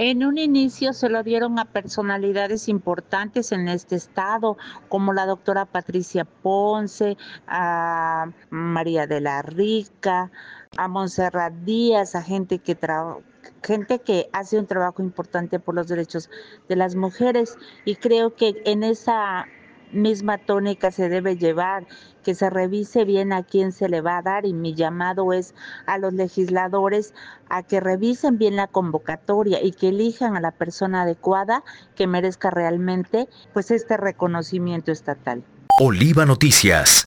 En un inicio se lo dieron a personalidades importantes en este estado, como la doctora Patricia Ponce, a María de la Rica, a Montserrat Díaz, a gente que hace un trabajo importante por los derechos de las mujeres. Y creo que en esa misma tónica se debe llevar, que se revise bien a quién se le va a dar, y mi llamado es a los legisladores a que revisen bien la convocatoria y que elijan a la persona adecuada que merezca realmente pues este reconocimiento estatal. Oliva Noticias.